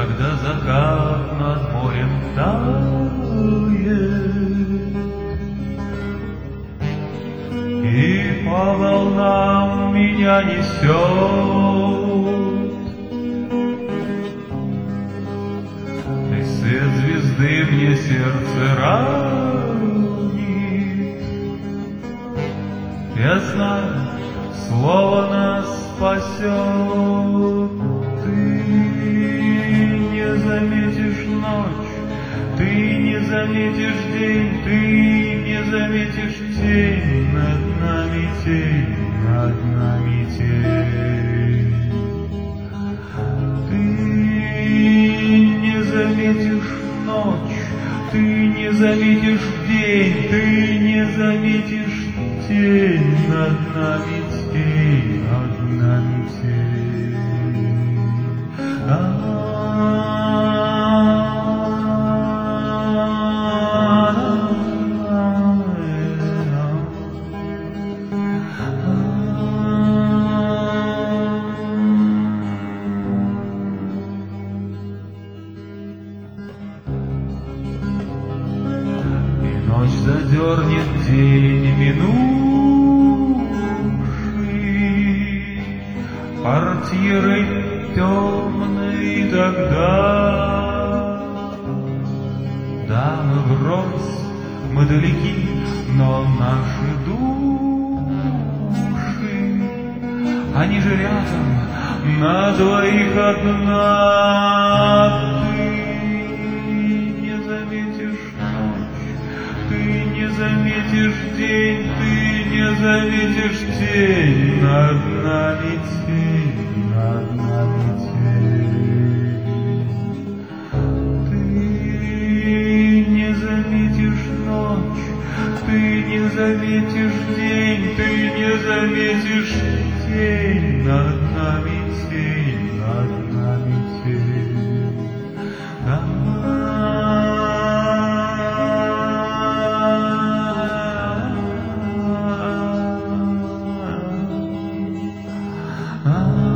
когда закат над морем тает, и по волнам меня несет. И свет звезды мне сердце ранит. Я знаю, слово нас спасет. Ты не заметишь ночь, ты не заметишь день, ты не заметишь тень над нами, тень над нами, тень. Ты не заметишь ночь, ты не заметишь день, ты не заметишь тень над нами, тень над нами, тень. Ночь задернет день минувший, портьерой темной тогда. Да, мы врозь, мы далеки, но наши души, они же рядом, на двоих одна. Ты не заметишь день, ты не заметишь тень над нами, тень над нами, тень. Ты не заметишь ночь, ты не заметишь день, ты не заметишь тень над нами, тень над нами, тень. Ah